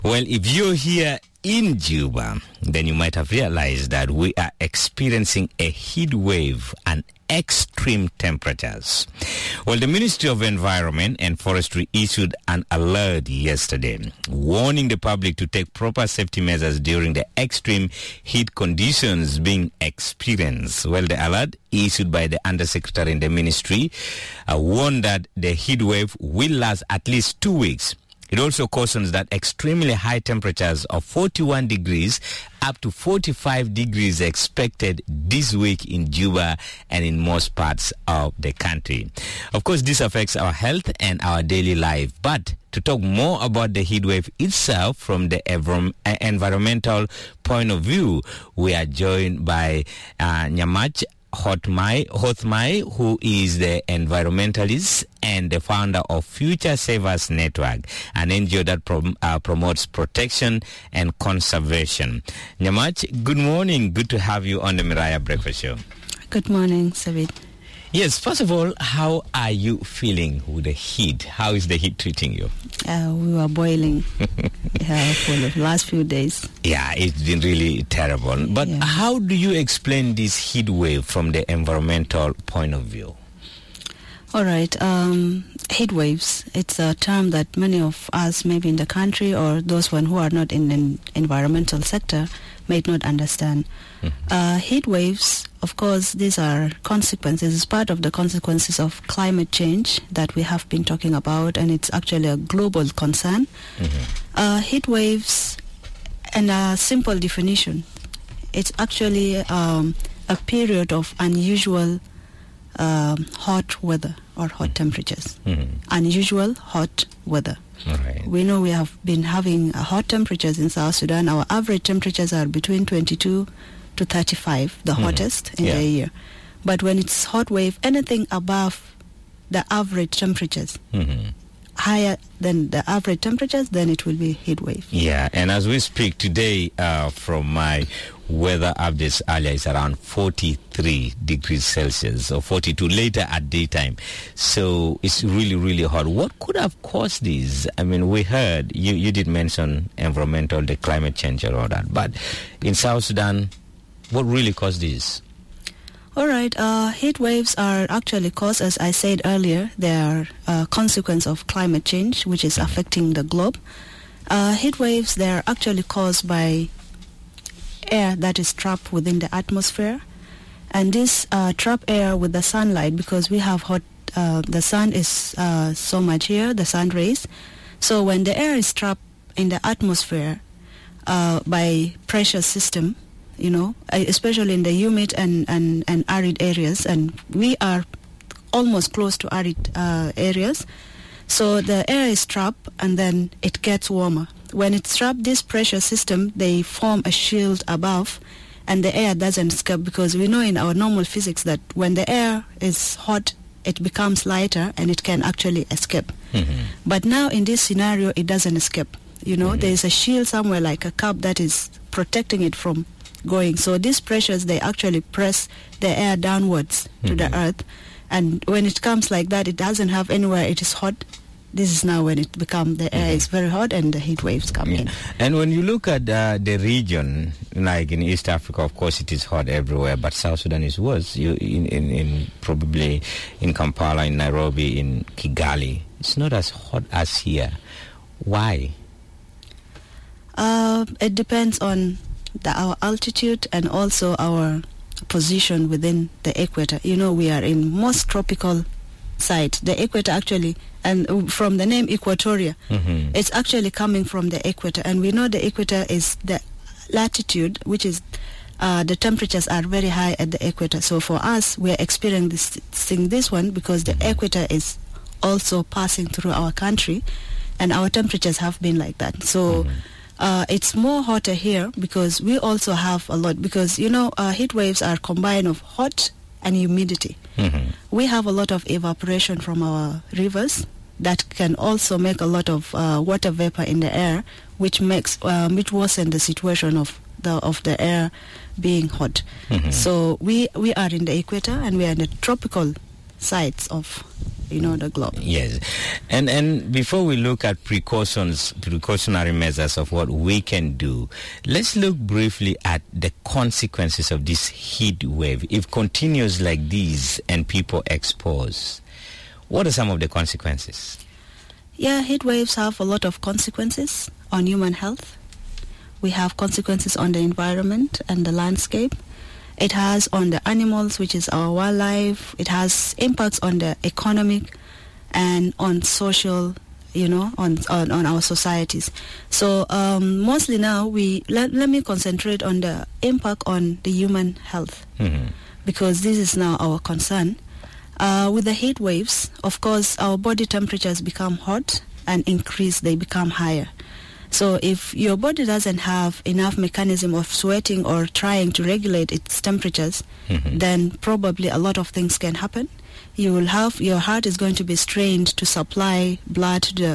Well, if you're here in Juba, then you might have realized that we are experiencing a heat wave and extreme temperatures. Well, the Ministry of Environment and Forestry issued an alert yesterday, warning the public to take proper safety measures during the extreme heat conditions being experienced. Well, the alert issued by the Undersecretary in the Ministry warned that the heat wave will last at least 2 weeks. It also cautions that extremely high temperatures of 41 degrees up to 45 degrees expected this week in Juba and in most parts of the country. Of course, this affects our health and our daily life. But to talk more about the heat wave itself from the environmental point of view, we are joined by Nyamach Hothmai, who is the environmentalist and the founder of Future Savers Network, an NGO that promotes protection and conservation. Nyamach, good morning. Good to have you on the Miraya Breakfast Show. Good morning, Savit. Yes, first of all, how are you feeling with the heat? How is the heat treating you? We were boiling for the last few days. Yeah, it's been really terrible. But how do you explain this heat wave from the environmental point of view? All right. Heat waves, it's a term that many of us, maybe in the country or those who are not in the environmental sector, may not understand. Heat waves, of course, these are consequences. It's part of the consequences of climate change that we have been talking about, and it's actually a global concern. Heat waves, and a simple definition, it's actually a period of unusual hot weather or hot temperatures. Unusual hot weather. Right. We know we have been having hot temperatures in South Sudan. Our average temperatures are between 22 to 35, the hottest in the year. But when it's hot wave, anything above the average temperatures, higher than the average temperatures, then it will be heat wave. Yeah, and as we speak today, from my weather updates earlier, it's around 43 degrees Celsius or 42 later at daytime. So it's really, really hot. What could have caused this? I mean, we heard, you did mention environmental, the climate change and all that. But in South Sudan, what really caused this? All right. Heat waves are actually caused, as I said earlier, they are a consequence of climate change, which is affecting the globe. Heat waves, they are actually caused by air that is trapped within the atmosphere. And this trapped air with the sunlight, because we have the sun is so much here, the sun rays. So when the air is trapped in the atmosphere by pressure system, especially in the humid and arid areas, and we are almost close to arid areas. So the air is trapped and then it gets warmer. When it's trapped, this pressure system, they form a shield above and the air doesn't escape, because we know in our normal physics that when the air is hot, it becomes lighter and it can actually escape. But now in this scenario, it doesn't escape. There's a shield somewhere like a cup that is protecting it from going. So these pressures, they actually press the air downwards to the earth. And when it comes like that, it doesn't have anywhere it is hot. This is now when it becomes, the air is very hot and the heat waves come in. And when you look at the region, like in East Africa, of course it is hot everywhere, but South Sudan is worse. Probably in Kampala, in Nairobi, in Kigali, it's not as hot as here. Why? It depends on our altitude and also our position within the equator. We are in most tropical side. The equator actually, and from the name Equatoria, it's actually coming from the equator. And we know the equator is the latitude, which is the temperatures are very high at the equator. So for us, we are experiencing this one because the equator is also passing through our country, and our temperatures have been like that. So it's more hotter here because we also have a lot, because heat waves are combined of hot and humidity. We have a lot of evaporation from our rivers that can also make a lot of water vapor in the air, which worsen the situation of the air being hot. So we are in the equator and we are in the tropical sides of, the globe. Yes. And before we look at precautionary measures of what we can do, let's look briefly at the consequences of this heat wave. If continues like this and people expose, what are some of the consequences? Yeah, heat waves have a lot of consequences on human health. We have consequences on the environment and the landscape. It has on the animals, which is our wildlife. It has impacts on the economic and on social, on our societies. So mostly now, let me concentrate on the impact on the human health, because this is now our concern. With the heat waves, of course, our body temperatures become hot and increase, they become higher. So if your body doesn't have enough mechanism of sweating or trying to regulate its temperatures, then probably a lot of things can happen. You will have, your heart is going to be strained to supply blood to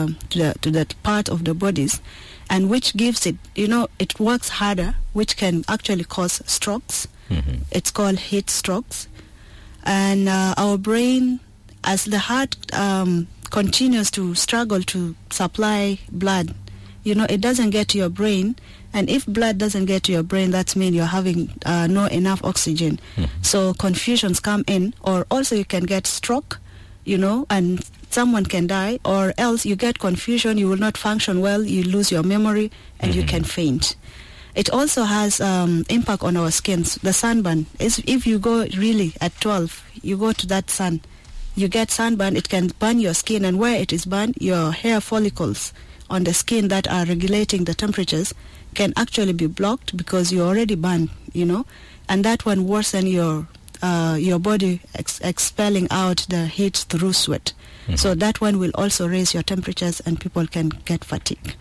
the part of the bodies, and which gives it, it works harder, which can actually cause strokes. It's called heat strokes. And our brain, as the heart continues to struggle to supply blood, it doesn't get to your brain. And if blood doesn't get to your brain, that means you're having no enough oxygen. So confusions come in, or also you can get stroke, and someone can die, or else you get confusion, you will not function well, you lose your memory, and you can faint. It also has impact on our skins. The sunburn is, if you go really at 12, you go to that sun, you get sunburn, it can burn your skin, and where it is burned, your hair follicles on the skin that are regulating the temperatures can actually be blocked because you're already burned, and that one worsen your body expelling out the heat through sweat. So that one will also raise your temperatures, and people can get fatigue.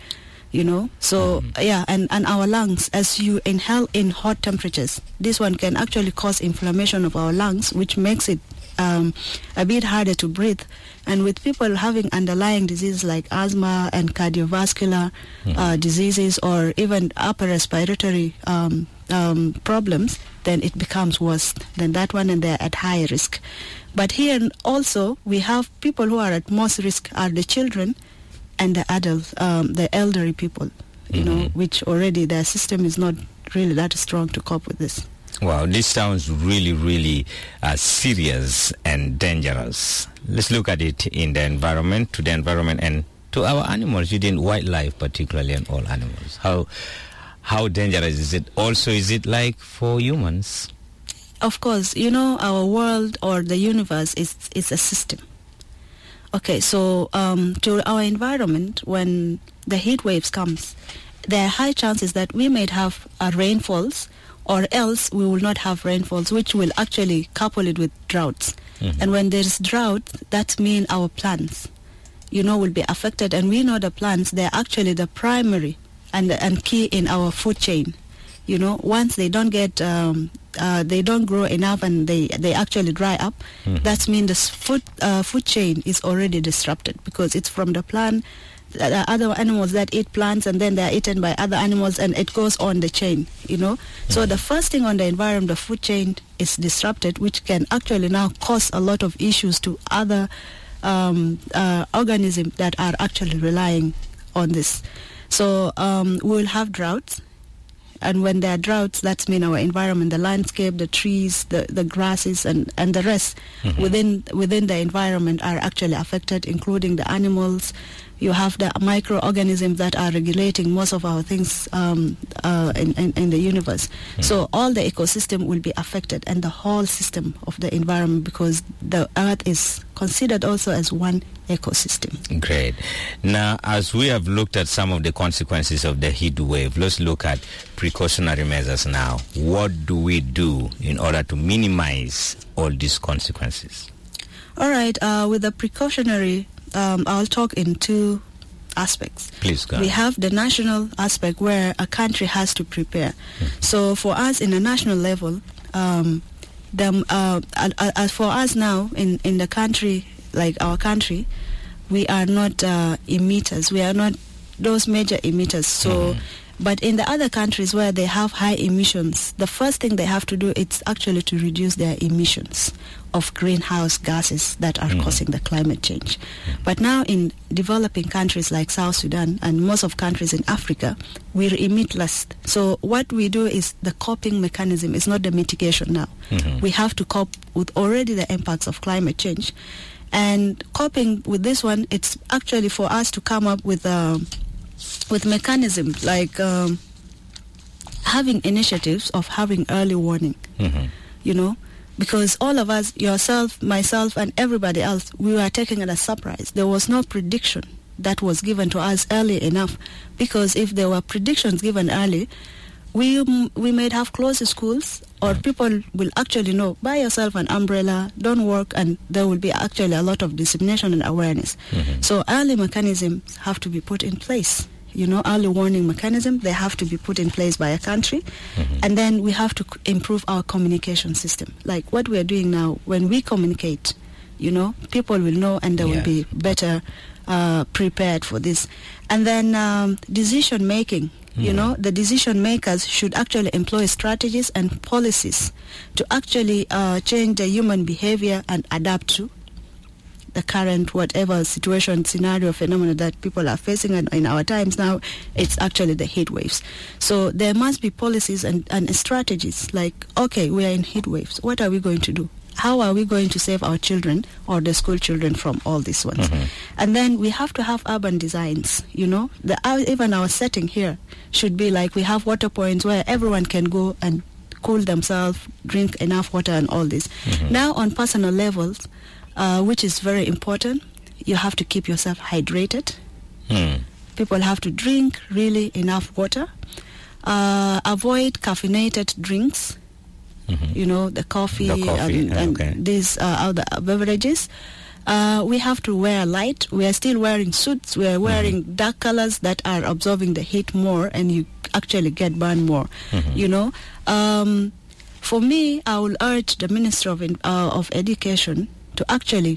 So and our lungs, as you inhale in hot temperatures, this one can actually cause inflammation of our lungs, which makes it a bit harder to breathe. And with people having underlying diseases like asthma and cardiovascular diseases, or even upper respiratory problems, then it becomes worse than that one, and they're at high risk. But here also we have people who are at most risk are the children and the adults, the elderly people, which already their system is not really that strong to cope with this. Wow, this sounds really, really serious and dangerous. Let's look at it in the environment, to the environment and to our animals, within wildlife particularly, and all animals. How dangerous is it? Also, is it like for humans? Of course, our world or the universe is a system. Okay, so to our environment, when the heat waves comes, there are high chances that we may have rainfalls, or else we will not have rainfalls, which will actually couple it with droughts. And when there's drought, that means our plants, will be affected. And we know the plants, they're actually the primary and key in our food chain. Once they don't get, they don't grow enough and they actually dry up, that means the food chain is already disrupted, because it's from the plant, the other animals that eat plants, and then they're eaten by other animals, and it goes on the chain, So the first thing on the environment, the food chain is disrupted, which can actually now cause a lot of issues to other organisms that are actually relying on this. So we'll have droughts. And when there are droughts, that means our environment, the landscape, the trees, the grasses, and the rest within the environment are actually affected, including the animals. You have the microorganisms that are regulating most of our things in the universe. So all the ecosystem will be affected, and the whole system of the environment, because the Earth is considered also as one ecosystem. Great. Now, as we have looked at some of the consequences of the heat wave, let's look at precautionary measures now. What do we do in order to minimize all these consequences? All right. With the precautionary, I'll talk in two aspects. Please go. We have the national aspect, where a country has to prepare. So for us in a national level, for us now in the country, like our country, we are not emitters. We are not those major emitters. So But in the other countries where they have high emissions, the first thing they have to do is actually to reduce their emissions of greenhouse gases that are causing the climate change. But now in developing countries like South Sudan and most of countries in Africa, we emit less. So what we do is the coping mechanism is not the mitigation now. We have to cope with already the impacts of climate change. And coping with this one, it's actually for us to come up with mechanisms like having initiatives of having early warning, you know, because all of us, yourself, myself, and everybody else, we were taken as a surprise. There was no prediction that was given to us early enough, because if there were predictions given early, we might have closed schools, or people will actually know, buy yourself an umbrella, don't work, and there will be actually a lot of dissemination and awareness. So early mechanisms have to be put in place. You know, early warning mechanism, they have to be put in place by a country. And then we have to improve our communication system. Like what we are doing now, when we communicate, you know, people will know and they will be better prepared for this. And then decision making. You know, the decision makers should actually employ strategies and policies to actually change the human behavior and adapt to the current whatever situation, scenario, phenomena that people are facing. And in our times now, it's actually the heat waves. So there must be policies and strategies like, okay, we are in heat waves. What are we going to do? How are we going to save our children or the school children from all these ones? And then we have to have urban designs, you know. Even our setting here should be like we have water points where everyone can go and cool themselves, drink enough water and all this. Now on personal levels, which is very important, you have to keep yourself hydrated. People have to drink really enough water. Avoid caffeinated drinks. You know, the coffee and these other beverages. We have to wear light. We are still wearing suits. We are wearing dark colors that are absorbing the heat more, and you actually get burned more. You know, for me, I will urge the Minister of Education to actually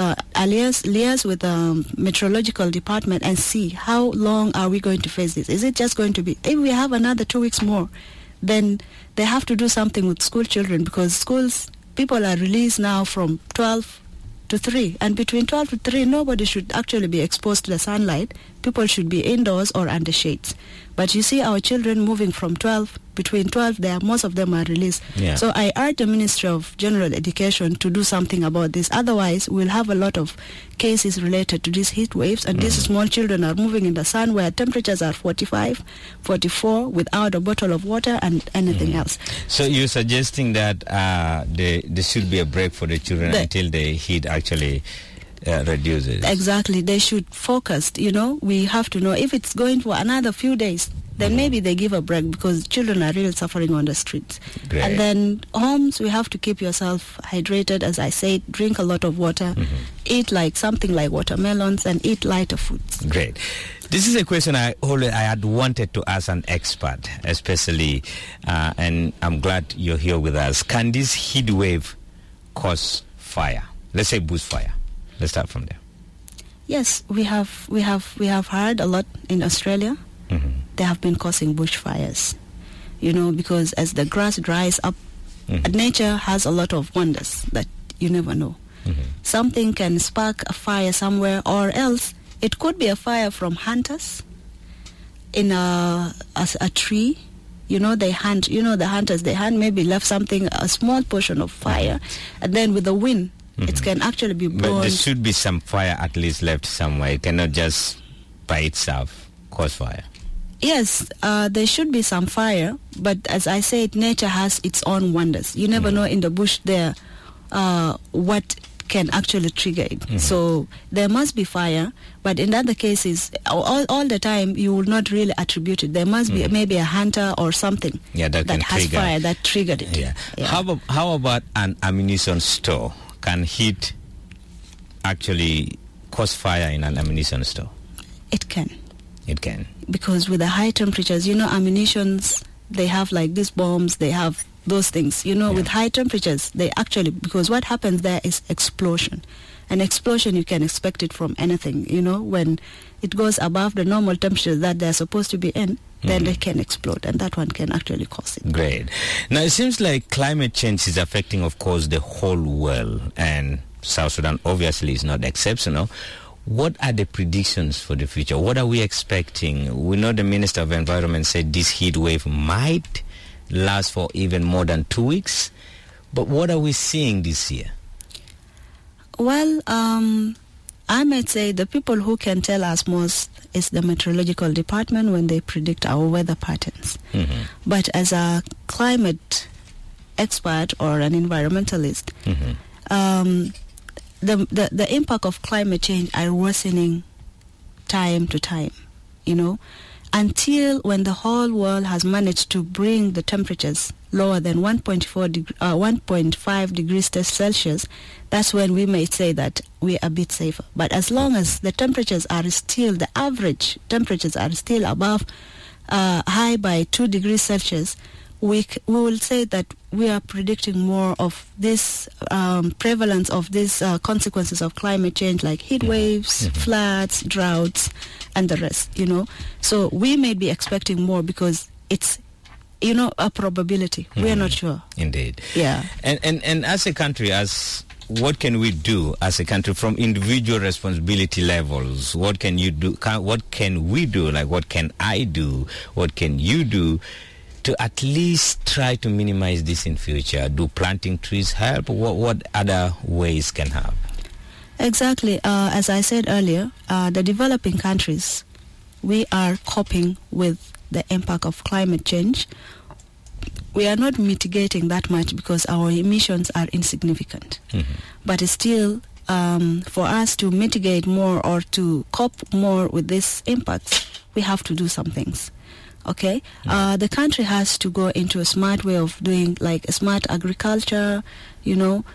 liaise with the meteorological department and see how long are we going to face this. Is it just going to be, if we have another 2 weeks more, then they have to do something with school children, because schools, people are released now from 12 to 3, and between 12 to 3 nobody should actually be exposed to the sunlight. People should be indoors or under shades. But you see our children moving from between 12 there, most of them are released. So I urge the Ministry of General Education to do something about this. Otherwise we'll have a lot of cases related to these heat waves, and these small children are moving in the sun where temperatures are 45, 44 without a bottle of water and anything else. So you're suggesting that there should be a break for the children until the heat actually reduces. Exactly. They should focus, you know. We have to know if it's going for another few days, then maybe they give a break, because children are really suffering on the streets. Great. And then homes, we have to keep yourself hydrated, as I said, drink a lot of water, eat like something like watermelons, and eat lighter foods. Great. This is a question I had wanted to ask an expert, especially, and I'm glad you're here with us. Can this heat wave cause fire? Let's say bushfire. Let's start from there. Yes, we have heard a lot in Australia. They have been causing bushfires, you know, because as the grass dries up, nature has a lot of wonders that you never know. Something can spark a fire somewhere, or else it could be a fire from hunters in a tree. You know, they hunt. You know, the hunters, they hunt, maybe left something, a small portion of fire, and then with the wind, it can actually be blown. But there should be some fire at least left somewhere. It cannot just by itself cause fire. Yes, there should be some fire, but as I said, nature has its own wonders. You never know in the bush there what can actually trigger it. So there must be fire, but in other cases, all the time, you will not really attribute it. There must be maybe a hunter or something that has trigger. Fire that triggered it. Yeah. How about an ammunition store? Can heat actually cause fire in an ammunition store? It can. It can. Because with the high temperatures, you know, ammunitions, they have like these bombs, they have those things. You know, with high temperatures, they actually, because what happens there is explosion. An explosion, you can expect it from anything, you know, when it goes above the normal temperature that they're supposed to be in, then they can explode, and that one can actually cause it. Great. Now, it seems like climate change is affecting, of course, the whole world, and South Sudan obviously is not exceptional. What are the predictions for the future? What are we expecting? We know the Minister of Environment said this heat wave might last for even more than 2 weeks. But what are we seeing this year? Well, I might say the people who can tell us most is the meteorological department when they predict our weather patterns. Mm-hmm. But as a climate expert or an environmentalist, Mm-hmm. The impact of climate change are worsening time to time, until when the whole world has managed to bring the temperatures lower than 1.5 degrees Celsius, that's when we may say that we're a bit safer. But as long as the temperatures are still, the average temperatures are still above high by 2 degrees Celsius, we will say that we are predicting more of this prevalence of these consequences of climate change, like heat waves, floods, droughts, and the rest, So we may be expecting more because it's, a probability. We are not sure. Indeed. Yeah. And as a country, what can we do as a country from individual responsibility levels? What can you do? What can we do? Like, what can I do? What can you do to at least try to minimize this in future? Do planting trees help? What other ways can help? Exactly. As I said earlier, the developing countries, we are coping with the impact of climate change. We are not mitigating that much because our emissions are insignificant. Mm-hmm. But still, for us to mitigate more or to cope more with this impact, we have to do some things. Okay, the country has to go into a smart way of doing, like a smart agriculture. We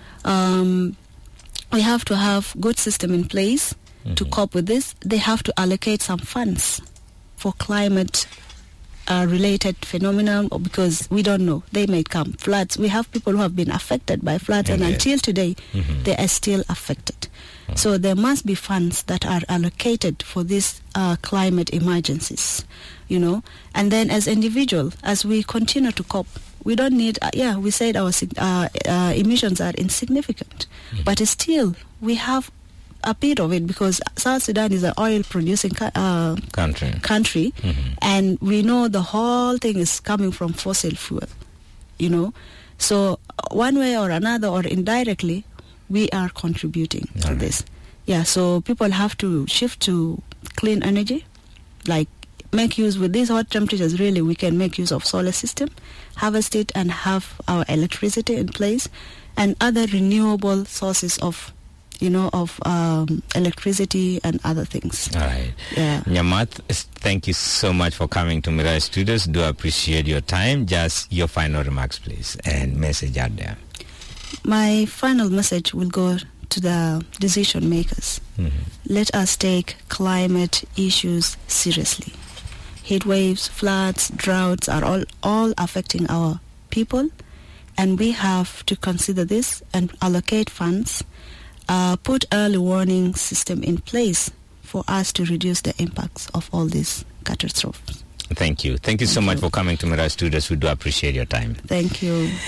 have to have good system in place to cope with this. They have to allocate some funds for climate related phenomenon, because we don't know, they may come floods. We have people who have been affected by floods, and until today they are still affected. So there must be funds that are allocated for these climate emergencies, and then as individual, as we continue to cope, we don't need, we said our emissions are insignificant, but still we have a bit of it, because South Sudan is an oil producing country, and we know the whole thing is coming from fossil fuel, so one way or another, or indirectly, we are contributing to this. So people have to shift to clean energy, like make use with these hot temperatures. Really, we can make use of solar system, harvest it, and have our electricity in place, and other renewable sources of electricity and other things. All right. Yeah. Nyamath, thank you so much for coming to Mirage Studios. Do appreciate your time. Just your final remarks, please, and message out there. My final message will go to the decision makers. Let us take climate issues seriously. Heat waves, floods, droughts are all affecting our people, and we have to consider this and allocate funds, put early warning system in place for us to reduce the impacts of all these catastrophes. Thank you. Thank you so much for coming to Mirage Studios. We do appreciate your time. Thank you.